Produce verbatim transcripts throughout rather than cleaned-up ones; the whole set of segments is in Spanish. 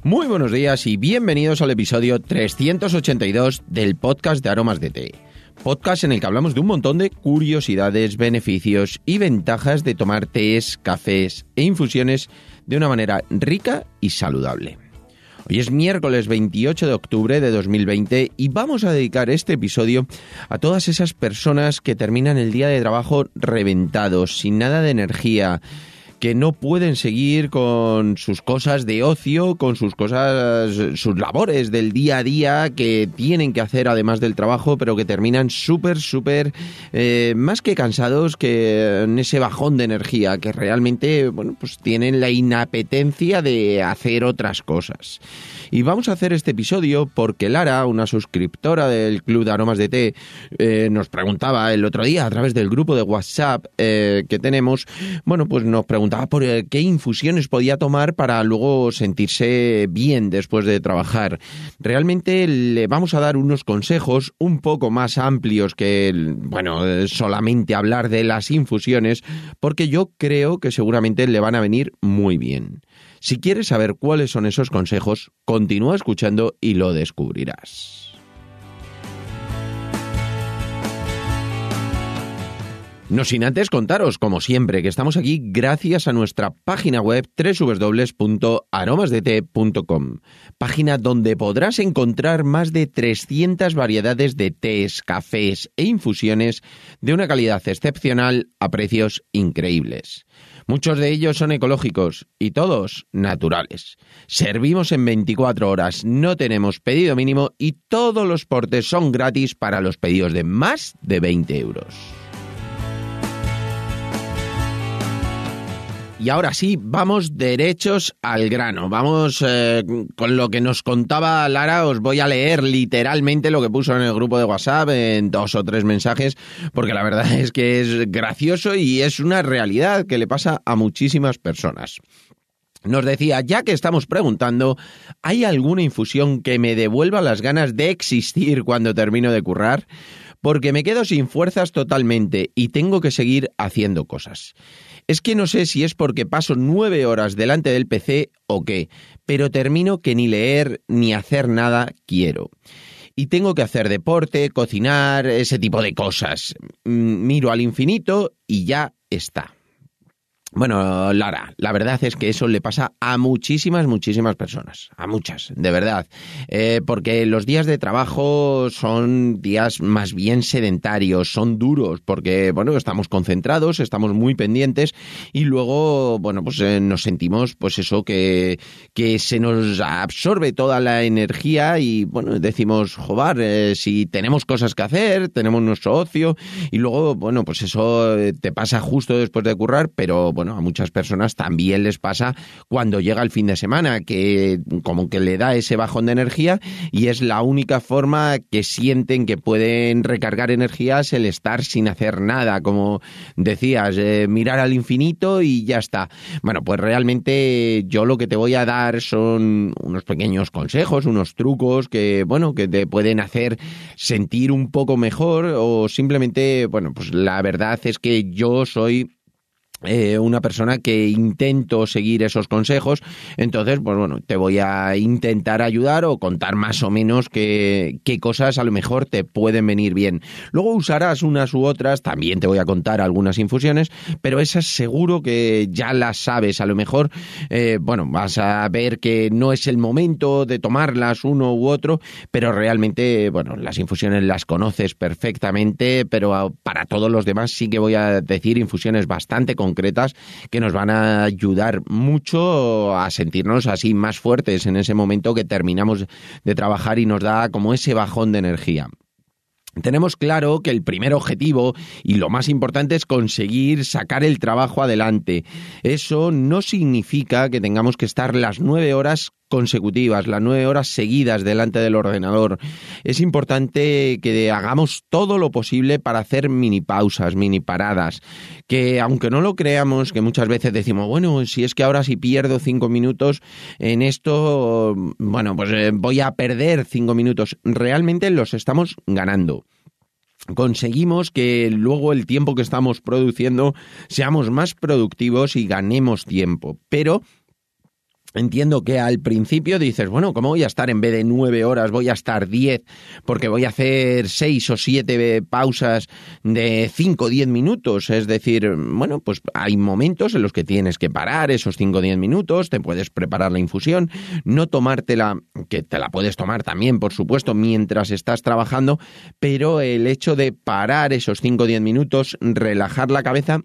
Muy buenos días y bienvenidos al episodio trescientos ochenta y dos del podcast de Aromas de Té. Podcast en el que hablamos de un montón de curiosidades, beneficios y ventajas de tomar tés, cafés e infusiones de una manera rica y saludable. Hoy es miércoles veintiocho de octubre de dos mil veinte y vamos a dedicar este episodio a todas esas personas que terminan el día de trabajo reventados, sin nada de energía, que no pueden seguir con sus cosas de ocio, con sus cosas, sus labores del día a día que tienen que hacer además del trabajo, pero que terminan súper, súper, eh, más que cansados, que en ese bajón de energía, que realmente, bueno, pues tienen la inapetencia de hacer otras cosas. Y vamos a hacer este episodio porque Lara, una suscriptora del Club de Aromas de Té, eh, nos preguntaba el otro día a través del grupo de WhatsApp eh, que tenemos, bueno, pues nos preguntaba por qué infusiones podía tomar para luego sentirse bien después de trabajar. Realmente le vamos a dar unos consejos un poco más amplios que, bueno, solamente hablar de las infusiones, porque yo creo que seguramente le van a venir muy bien. Si quieres saber cuáles son esos consejos, continúa escuchando y lo descubrirás. No sin antes contaros, como siempre, que estamos aquí gracias a nuestra página web doble u doble u doble u punto aromas de té punto com, página donde podrás encontrar más de trescientas variedades de tés, cafés e infusiones de una calidad excepcional a precios increíbles. Muchos de ellos son ecológicos y todos naturales. Servimos en veinticuatro horas, no tenemos pedido mínimo y todos los portes son gratis para los pedidos de más de veinte euros. Y ahora sí, vamos derechos al grano. Vamos eh, con lo que nos contaba Lara. Os voy a leer literalmente lo que puso en el grupo de WhatsApp en dos o tres mensajes, porque la verdad es que es gracioso y es una realidad que le pasa a muchísimas personas. Nos decía, ya que estamos preguntando, ¿hay alguna infusión que me devuelva las ganas de existir cuando termino de currar? Porque me quedo sin fuerzas totalmente y tengo que seguir haciendo cosas. Es que no sé si es porque paso nueve horas delante del P C o qué, pero termino que ni leer ni hacer nada quiero. Y tengo que hacer deporte, cocinar, ese tipo de cosas. Miro al infinito y ya está. Bueno, Lara, la verdad es que eso le pasa a muchísimas, muchísimas personas, a muchas, de verdad, eh, porque los días de trabajo son días más bien sedentarios, son duros, porque, bueno, estamos concentrados, estamos muy pendientes y luego, bueno, pues eh, nos sentimos, pues eso, que, que se nos absorbe toda la energía y, bueno, decimos, joder, eh, si tenemos cosas que hacer, tenemos nuestro ocio y luego, bueno, pues eso te pasa justo después de currar, pero, bueno, Bueno, a muchas personas también les pasa cuando llega el fin de semana, que como que le da ese bajón de energía y es la única forma que sienten que pueden recargar energías el estar sin hacer nada, como decías, eh, mirar al infinito y ya está. Bueno, pues realmente yo lo que te voy a dar son unos pequeños consejos, unos trucos que, bueno, que te pueden hacer sentir un poco mejor o simplemente, bueno, pues la verdad es que yo soy Eh, una persona que intento seguir esos consejos, entonces, pues bueno, te voy a intentar ayudar o contar más o menos qué, qué cosas a lo mejor te pueden venir bien. Luego usarás unas u otras, también te voy a contar algunas infusiones, pero esas seguro que ya las sabes, a lo mejor, eh, bueno, vas a ver que no es el momento de tomarlas uno u otro, pero realmente, bueno, las infusiones las conoces perfectamente, pero para todos los demás sí que voy a decir infusiones bastante concretas que nos van a ayudar mucho a sentirnos así más fuertes en ese momento que terminamos de trabajar y nos da como ese bajón de energía. Tenemos claro que el primer objetivo y lo más importante es conseguir sacar el trabajo adelante. Eso no significa que tengamos que estar las nueve horas consecutivas, las nueve horas seguidas delante del ordenador. Es importante que hagamos todo lo posible para hacer mini pausas, mini paradas, que aunque no lo creamos, que muchas veces decimos, bueno, si es que ahora si pierdo cinco minutos en esto, bueno, pues eh, voy a perder cinco minutos. Realmente los estamos ganando. Conseguimos que luego el tiempo que estamos produciendo seamos más productivos y ganemos tiempo, pero Entiendo que al principio dices, bueno, ¿cómo voy a estar en vez de nueve horas? Voy a estar diez, porque voy a hacer seis o siete pausas de cinco o diez minutos. Es decir, bueno, pues hay momentos en los que tienes que parar esos cinco o diez minutos, te puedes preparar la infusión, no tomártela, que te la puedes tomar también, por supuesto, mientras estás trabajando, pero el hecho de parar esos cinco o diez minutos, relajar la cabeza.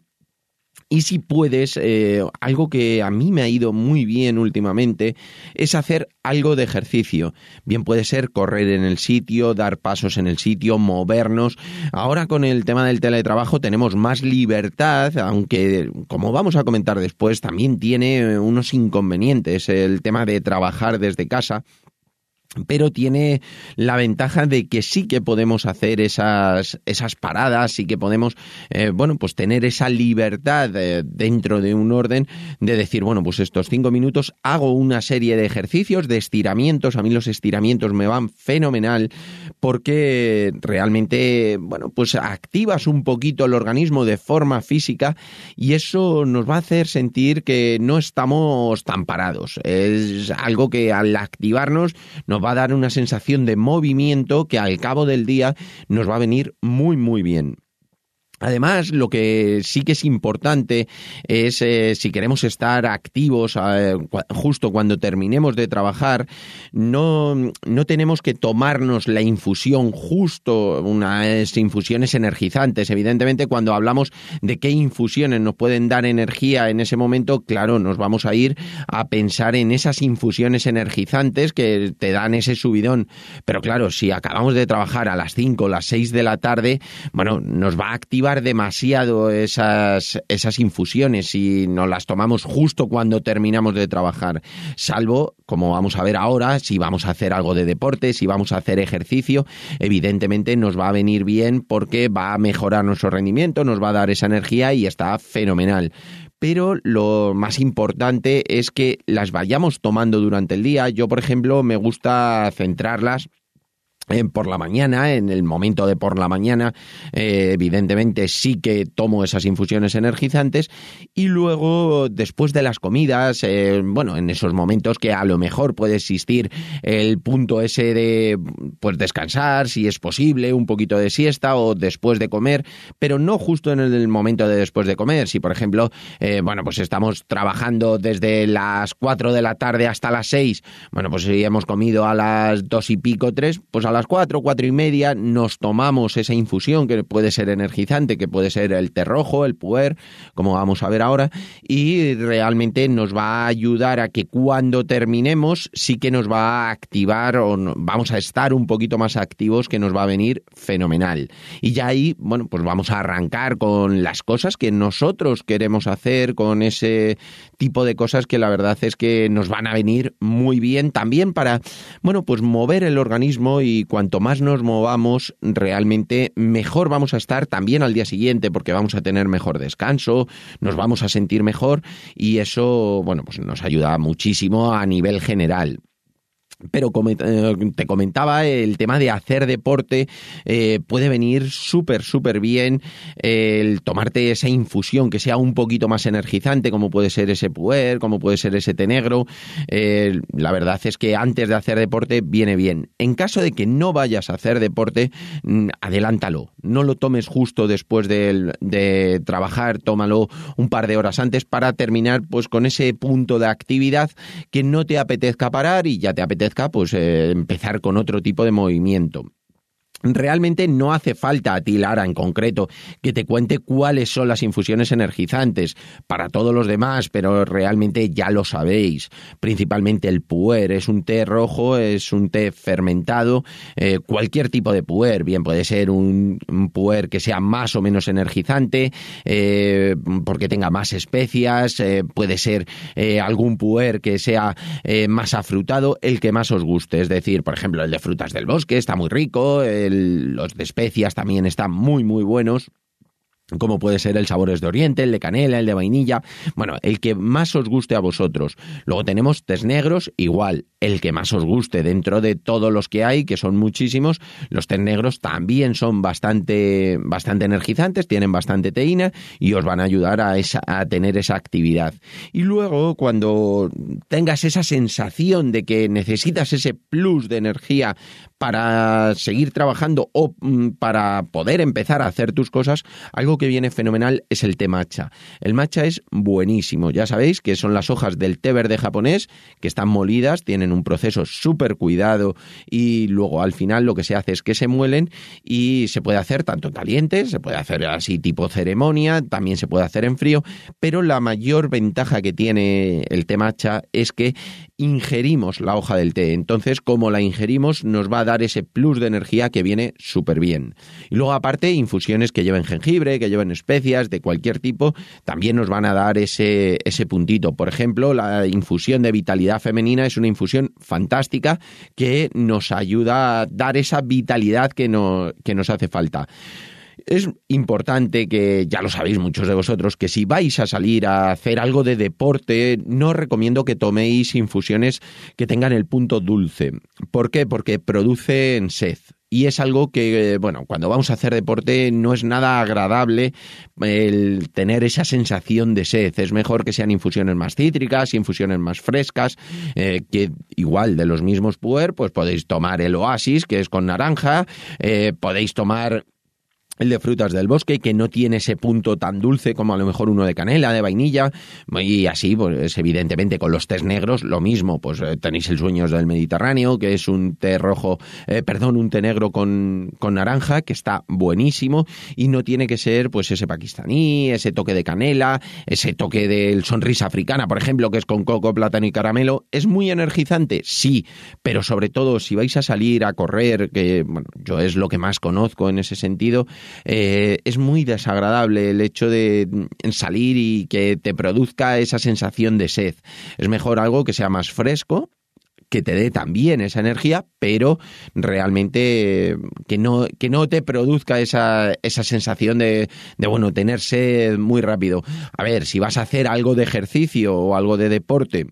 Y si puedes, eh, algo que a mí me ha ido muy bien últimamente es hacer algo de ejercicio. Bien puede ser correr en el sitio, dar pasos en el sitio, movernos. Ahora con el tema del teletrabajo tenemos más libertad, aunque como vamos a comentar después también tiene unos inconvenientes el tema de trabajar desde casa. Pero tiene la ventaja de que sí que podemos hacer esas, esas paradas, sí que podemos, eh, bueno, pues tener esa libertad eh, dentro de un orden de decir, bueno, pues estos cinco minutos hago una serie de ejercicios, de estiramientos. A mí los estiramientos me van fenomenal porque realmente, bueno, pues activas un poquito el organismo de forma física y eso nos va a hacer sentir que no estamos tan parados. Es algo que al activarnos nos va a dar una sensación de movimiento que al cabo del día nos va a venir muy muy bien. Además, lo que sí que es importante es, eh, si queremos estar activos eh, justo cuando terminemos de trabajar, no, no tenemos que tomarnos la infusión justo, unas infusiones energizantes. Evidentemente, cuando hablamos de qué infusiones nos pueden dar energía en ese momento, claro, nos vamos a ir a pensar en esas infusiones energizantes que te dan ese subidón. Pero claro, si acabamos de trabajar a las cinco o las seis de la tarde, bueno, nos va a activar demasiado esas, esas infusiones si nos las tomamos justo cuando terminamos de trabajar, salvo, como vamos a ver ahora, si vamos a hacer algo de deporte, si vamos a hacer ejercicio, evidentemente nos va a venir bien porque va a mejorar nuestro rendimiento, nos va a dar esa energía y está fenomenal. Pero lo más importante es que las vayamos tomando durante el día. Yo, por ejemplo, me gusta centrarlas por la mañana, en el momento de por la mañana, eh, evidentemente sí que tomo esas infusiones energizantes y luego después de las comidas, eh, bueno, en esos momentos que a lo mejor puede existir el punto ese de pues descansar, si es posible, un poquito de siesta o después de comer, pero no justo en el momento de después de comer. Si por ejemplo, eh, bueno, pues estamos trabajando desde las cuatro de la tarde hasta las seis, bueno, pues si hemos comido a las dos y pico, tres, pues a las cuatro, cuatro y media nos tomamos esa infusión que puede ser energizante, que puede ser el té rojo, el puer, como vamos a ver ahora, y realmente nos va a ayudar a que cuando terminemos sí que nos va a activar o no, vamos a estar un poquito más activos, que nos va a venir fenomenal. Y ya ahí, bueno, pues vamos a arrancar con las cosas que nosotros queremos hacer, con ese tipo de cosas que la verdad es que nos van a venir muy bien también para, bueno, pues mover el organismo, y cuanto más nos movamos, realmente mejor vamos a estar también al día siguiente, porque vamos a tener mejor descanso, nos vamos a sentir mejor y eso, bueno, pues nos ayuda muchísimo a nivel general. Pero como te comentaba, el tema de hacer deporte eh, puede venir súper, súper bien eh, el tomarte esa infusión que sea un poquito más energizante, como puede ser ese puer, como puede ser ese té negro. Eh, la verdad es que antes de hacer deporte viene bien. En caso de que no vayas a hacer deporte, adelántalo. No lo tomes justo después de, de trabajar, tómalo un par de horas antes para terminar pues con ese punto de actividad que no te apetezca parar y ya te apetezca pues eh, empezar con otro tipo de movimiento. Realmente no hace falta a ti, Lara, en concreto, que te cuente cuáles son las infusiones energizantes para todos los demás, pero realmente ya lo sabéis. Principalmente el puer es un té rojo, es un té fermentado, eh, cualquier tipo de puer, bien puede ser un, un puer que sea más o menos energizante, eh, porque tenga más especias, eh, puede ser eh, algún puer que sea eh, más afrutado, el que más os guste. Es decir, por ejemplo, el de frutas del bosque está muy rico, el los de especias también están muy muy buenos. como puede ser el Sabores de Oriente, el de canela, el de vainilla, bueno, el que más os guste a vosotros. Luego tenemos tés negros, igual, el que más os guste dentro de todos los que hay, que son muchísimos. Los tés negros también son bastante, bastante energizantes, tienen bastante teína y os van a ayudar a, esa, a tener esa actividad. Y luego, cuando tengas esa sensación de que necesitas ese plus de energía para seguir trabajando o para poder empezar a hacer tus cosas, algo que viene fenomenal es el té matcha. El matcha es buenísimo, ya sabéis que son las hojas del té verde japonés que están molidas, tienen un proceso súper cuidado y luego al final lo que se hace es que se muelen y se puede hacer tanto caliente, se puede hacer así tipo ceremonia, también se puede hacer en frío, pero la mayor ventaja que tiene el té matcha es que ingerimos la hoja del té, entonces como la ingerimos nos va a dar ese plus de energía que viene súper bien. Y luego aparte infusiones que lleven jengibre, que lleven especias de cualquier tipo, también nos van a dar ese, ese puntito. Por ejemplo, la infusión de vitalidad femenina es una infusión fantástica que nos ayuda a dar esa vitalidad que, no, que nos hace falta. Es importante que, ya lo sabéis muchos de vosotros, que si vais a salir a hacer algo de deporte, no os recomiendo que toméis infusiones que tengan el punto dulce. ¿Por qué? Porque producen sed. Y es algo que, bueno, cuando vamos a hacer deporte no es nada agradable el tener esa sensación de sed. Es mejor que sean infusiones más cítricas, infusiones más frescas, eh, que igual de los mismos puer, pues podéis tomar el Oasis, que es con naranja, eh, podéis tomar el de frutas del bosque, que no tiene ese punto tan dulce como a lo mejor uno de canela, de vainilla, y así, pues evidentemente con los tés negros lo mismo, pues eh, tenéis el Sueños del Mediterráneo, que es un té rojo, eh, perdón, un té negro con, con naranja, que está buenísimo, y no tiene que ser pues ese pakistaní, ese toque de canela, ese toque del sonrisa africana, por ejemplo, que es con coco, plátano y caramelo. ¿Es muy energizante? Sí, pero sobre todo si vais a salir a correr, que bueno, yo es lo que más conozco en ese sentido, Eh, es muy desagradable el hecho de salir y que te produzca esa sensación de sed. Es mejor algo que sea más fresco, que te dé también esa energía, pero realmente que no, que no te produzca esa, esa sensación de, de, bueno, tener sed muy rápido. A ver, si vas a hacer algo de ejercicio o algo de deporte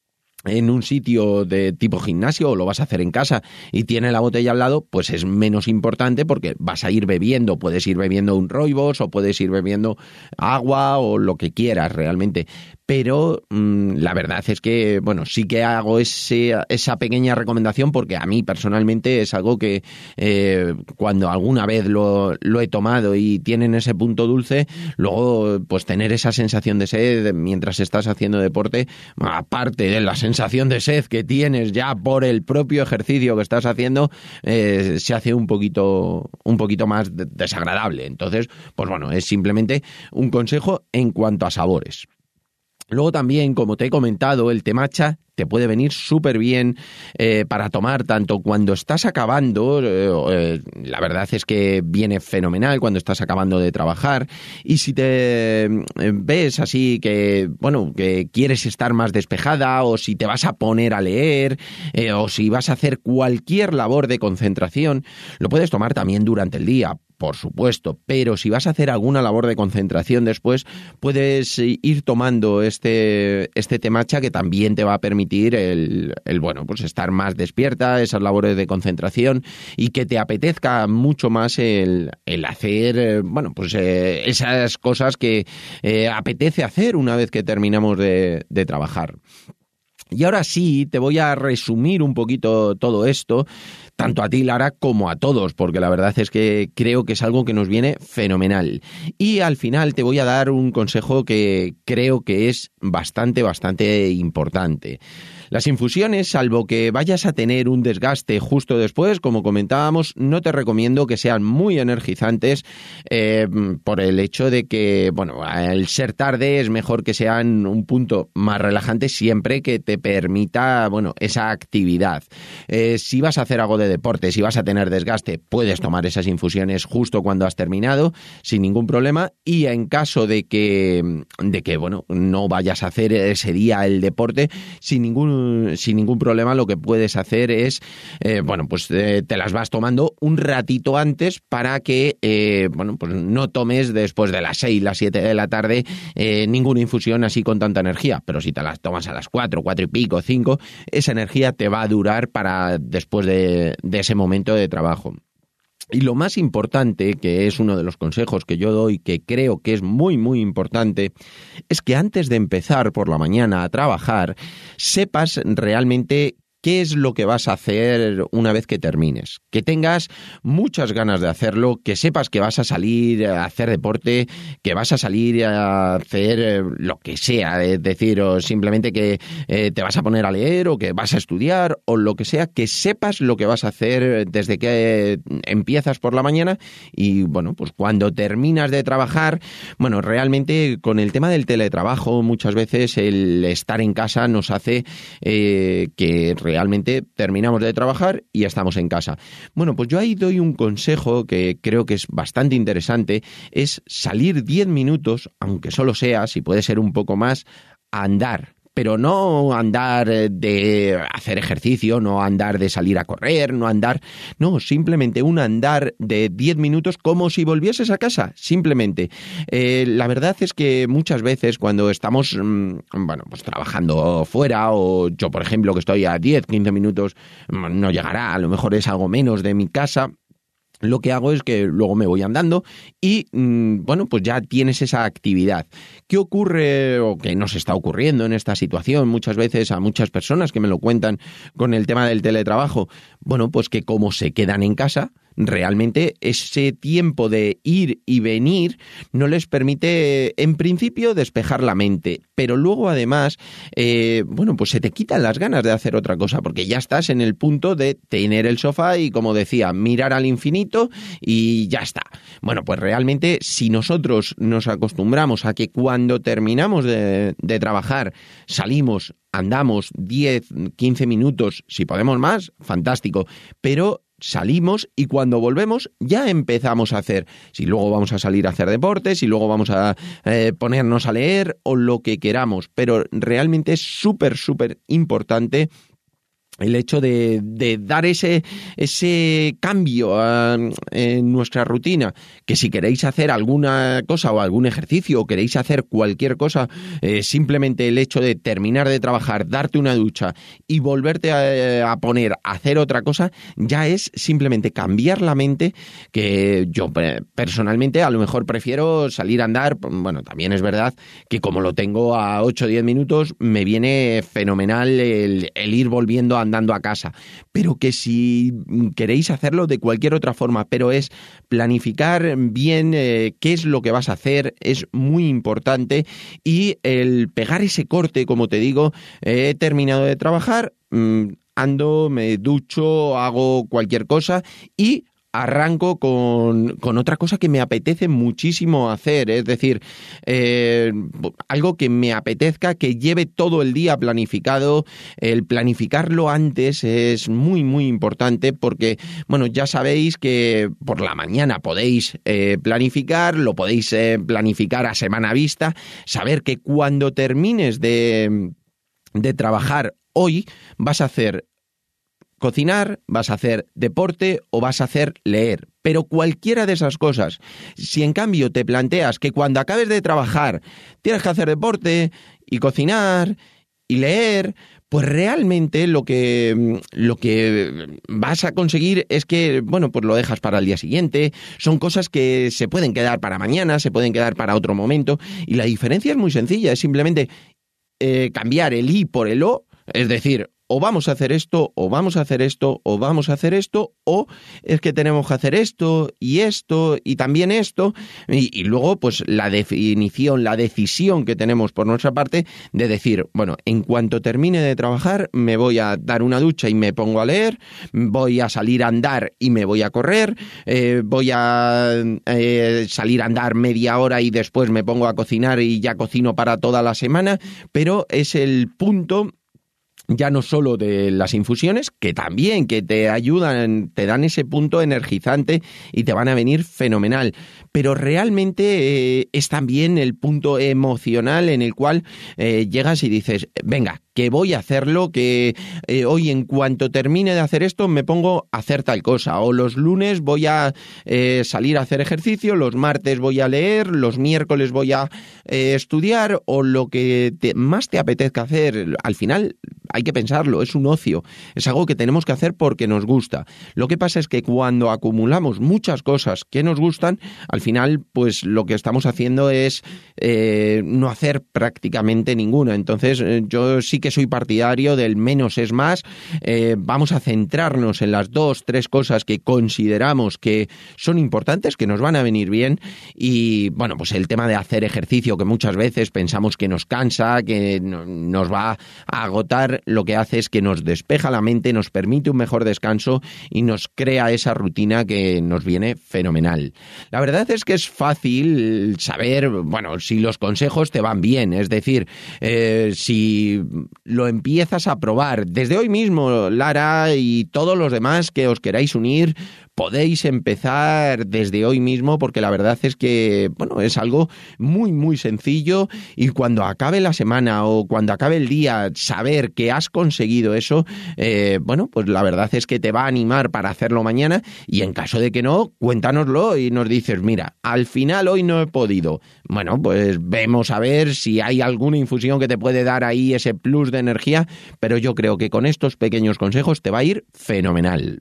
en un sitio de tipo gimnasio o lo vas a hacer en casa y tiene la botella al lado, pues es menos importante porque vas a ir bebiendo, puedes ir bebiendo un rooibos o puedes ir bebiendo agua o lo que quieras realmente. Pero mmm, la verdad es que, bueno, sí que hago ese, esa pequeña recomendación porque a mí personalmente es algo que eh, cuando alguna vez lo, lo he tomado y tienen ese punto dulce, luego pues tener esa sensación de sed mientras estás haciendo deporte, aparte de la sensación de sed que tienes ya por el propio ejercicio que estás haciendo, eh, se hace un poquito, un poquito más desagradable. Entonces, pues bueno, es simplemente un consejo en cuanto a sabores. Luego también, como te he comentado, el té matcha te puede venir súper bien eh, para tomar tanto cuando estás acabando, eh, eh, la verdad es que viene fenomenal cuando estás acabando de trabajar, y si te eh, ves así que, bueno, que quieres estar más despejada o si te vas a poner a leer eh, o si vas a hacer cualquier labor de concentración, lo puedes tomar también durante el día, por supuesto, pero si vas a hacer alguna labor de concentración después, puedes ir tomando este, este té matcha que también te va a permitir el, el, bueno, pues estar más despierta, esas labores de concentración y que te apetezca mucho más el, el hacer, bueno, pues eh, esas cosas que eh, apetece hacer una vez que terminamos de, de trabajar. Y ahora sí, te voy a resumir un poquito todo esto, tanto a ti, Lara, como a todos, porque la verdad es que creo que es algo que nos viene fenomenal. Y al final te voy a dar un consejo que creo que es bastante, bastante importante. Las infusiones, salvo que vayas a tener un desgaste justo después, como comentábamos, no te recomiendo que sean muy energizantes eh, por el hecho de que, bueno, al ser tarde es mejor que sean un punto más relajante siempre que te permita, bueno, esa actividad. Eh, si vas a hacer algo de deporte, si vas a tener desgaste, puedes tomar esas infusiones justo cuando has terminado, sin ningún problema, y en caso de que, de que bueno, no vayas a hacer ese día el deporte, sin ningún ningún, sin ningún problema lo que puedes hacer es, eh, bueno, pues eh, te las vas tomando un ratito antes para que, eh, bueno, pues no tomes después de las seis, las siete de la tarde eh, ninguna infusión así con tanta energía. Pero si te las tomas a las cuatro, cuatro y pico, cinco, esa energía te va a durar para después de, de ese momento de trabajo. Y lo más importante, que es uno de los consejos que yo doy, que creo que es muy, muy importante, es que antes de empezar por la mañana a trabajar, sepas realmente qué es lo que vas a hacer una vez que termines. Que tengas muchas ganas de hacerlo, que sepas que vas a salir a hacer deporte, que vas a salir a hacer lo que sea, es decir, o simplemente que eh, te vas a poner a leer o que vas a estudiar o lo que sea, que sepas lo que vas a hacer desde que empiezas por la mañana y, bueno, pues cuando terminas de trabajar, bueno, realmente con el tema del teletrabajo muchas veces el estar en casa nos hace eh, que realmente Realmente terminamos de trabajar y estamos en casa. Bueno, pues yo ahí doy un consejo que creo que es bastante interesante, es salir diez minutos, aunque solo sea, si puede ser un poco más, a andar. Pero no andar de hacer ejercicio, no andar de salir a correr, no andar... No, simplemente un andar de diez minutos como si volvieses a casa, simplemente. Eh, la verdad es que muchas veces cuando estamos, mmm, bueno, pues trabajando fuera o yo, por ejemplo, que estoy a diez, quince minutos, no llegará, a lo mejor es algo menos de mi casa... Lo que hago es que luego me voy andando y, bueno, pues ya tienes esa actividad. ¿Qué ocurre o qué nos está ocurriendo en esta situación muchas veces a muchas personas que me lo cuentan con el tema del teletrabajo? Bueno, pues que como se quedan en casa, realmente ese tiempo de ir y venir no les permite, en principio, despejar la mente. Pero luego, además, eh, bueno, pues se te quitan las ganas de hacer otra cosa, porque ya estás en el punto de tener el sofá y, como decía, mirar al infinito y ya está. Bueno, pues realmente, si nosotros nos acostumbramos a que cuando terminamos de, de trabajar salimos, andamos diez, quince minutos, si podemos más, fantástico, pero salimos y cuando volvemos ya empezamos a hacer, si luego vamos a salir a hacer deporte, si luego vamos a eh, ponernos a leer o lo que queramos, pero realmente es súper, súper importante el hecho de, de dar ese, ese cambio a, en nuestra rutina, que si queréis hacer alguna cosa o algún ejercicio o queréis hacer cualquier cosa, eh, simplemente el hecho de terminar de trabajar, darte una ducha y volverte a, a poner a hacer otra cosa, ya es simplemente cambiar la mente, que yo personalmente a lo mejor prefiero salir a andar. Bueno, también es verdad que como lo tengo a ocho o diez minutos, me viene fenomenal el, el ir volviendo a andando a casa, pero que si queréis hacerlo de cualquier otra forma, pero es planificar bien eh, qué es lo que vas a hacer, es muy importante, y el pegar ese corte, como te digo, eh, he terminado de trabajar, mmm, ando, me ducho, hago cualquier cosa y arranco con, con otra cosa que me apetece muchísimo hacer, es decir, eh, algo que me apetezca, que lleve todo el día planificado. El planificarlo antes es muy, muy importante porque, bueno, ya sabéis que por la mañana podéis eh, planificar, lo podéis eh, planificar a semana vista, saber que cuando termines de, de trabajar hoy vas a hacer cocinar, vas a hacer deporte o vas a hacer leer. Pero cualquiera de esas cosas, si en cambio te planteas que cuando acabes de trabajar tienes que hacer deporte y cocinar y leer, pues realmente lo que, lo que vas a conseguir es que, bueno, pues lo dejas para el día siguiente. Son cosas que se pueden quedar para mañana, se pueden quedar para otro momento. Y la diferencia es muy sencilla, es simplemente eh, cambiar el i por el o, es decir, o vamos a hacer esto, o vamos a hacer esto, o vamos a hacer esto, o es que tenemos que hacer esto y esto y también esto, y, y luego pues la definición, la decisión que tenemos por nuestra parte de decir, bueno, en cuanto termine de trabajar me voy a dar una ducha y me pongo a leer, voy a salir a andar y me voy a correr, eh, voy a eh, salir a andar media hora y después me pongo a cocinar y ya cocino para toda la semana, pero es el punto ya no solo de las infusiones, que también, que te ayudan, te dan ese punto energizante y te van a venir fenomenal, pero realmente eh, es también el punto emocional en el cual eh, llegas y dices, venga, que voy a hacerlo, que eh, hoy en cuanto termine de hacer esto me pongo a hacer tal cosa, o los lunes voy a eh, salir a hacer ejercicio, los martes voy a leer, los miércoles voy a eh, estudiar, o lo que te, más te apetezca hacer. Al final hay que pensarlo, es un ocio, es algo que tenemos que hacer porque nos gusta. Lo que pasa es que cuando acumulamos muchas cosas que nos gustan, al final pues lo que estamos haciendo es eh, no hacer prácticamente ninguna. Entonces eh, yo sí que soy partidario del menos es más. Eh, vamos a centrarnos en las dos, tres cosas que consideramos que son importantes, que nos van a venir bien. Y bueno, pues el tema de hacer ejercicio, que muchas veces pensamos que nos cansa, que no, nos va a agotar, lo que hace es que nos despeja la mente, nos permite un mejor descanso y nos crea esa rutina que nos viene fenomenal. La verdad es que es fácil saber, bueno, si los consejos te van bien, es decir, eh, si lo empiezas a probar desde hoy mismo, Lara y todos los demás que os queráis unir, podéis empezar desde hoy mismo, porque la verdad es que, bueno, es algo muy, muy sencillo, y cuando acabe la semana o cuando acabe el día, saber que has conseguido eso, eh, bueno, pues la verdad es que te va a animar para hacerlo mañana, y en caso de que no, cuéntanoslo y nos dices, mira, al final hoy no he podido. Bueno, pues vemos a ver si hay alguna infusión que te puede dar ahí ese plus de energía, pero yo creo que con estos pequeños consejos te va a ir fenomenal.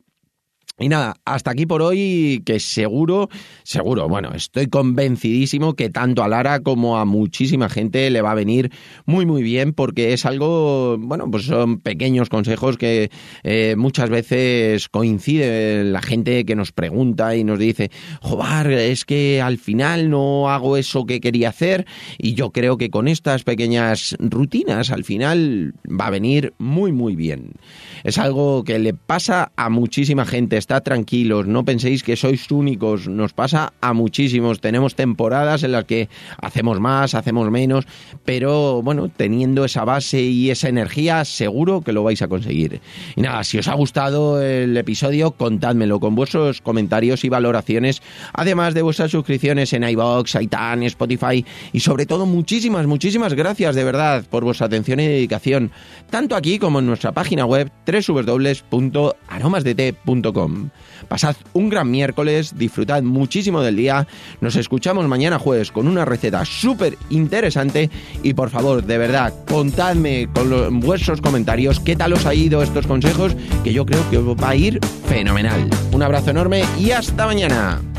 Y nada, hasta aquí por hoy, que seguro, seguro, bueno, estoy convencidísimo que tanto a Lara como a muchísima gente le va a venir muy muy bien, porque es algo, bueno, pues son pequeños consejos que eh, muchas veces coincide la gente que nos pregunta y nos dice, joder, es que al final no hago eso que quería hacer, y yo creo que con estas pequeñas rutinas al final va a venir muy muy bien. Es algo que le pasa a muchísima gente. Estad tranquilos, no penséis que sois únicos, nos pasa a muchísimos. Tenemos temporadas en las que hacemos más, hacemos menos, pero bueno, teniendo esa base y esa energía, seguro que lo vais a conseguir. Y nada, si os ha gustado el episodio, contádmelo con vuestros comentarios y valoraciones, además de vuestras suscripciones en iVoox, iTunes, Spotify, y sobre todo muchísimas, muchísimas gracias de verdad por vuestra atención y dedicación, tanto aquí como en nuestra página web doble u doble u doble u punto aromas de té punto com. Pasad un gran miércoles, disfrutad muchísimo del día, nos escuchamos mañana jueves con una receta súper interesante, y por favor, de verdad, contadme con los, vuestros comentarios qué tal os ha ido estos consejos, que yo creo que os va a ir fenomenal. Un abrazo enorme y hasta mañana.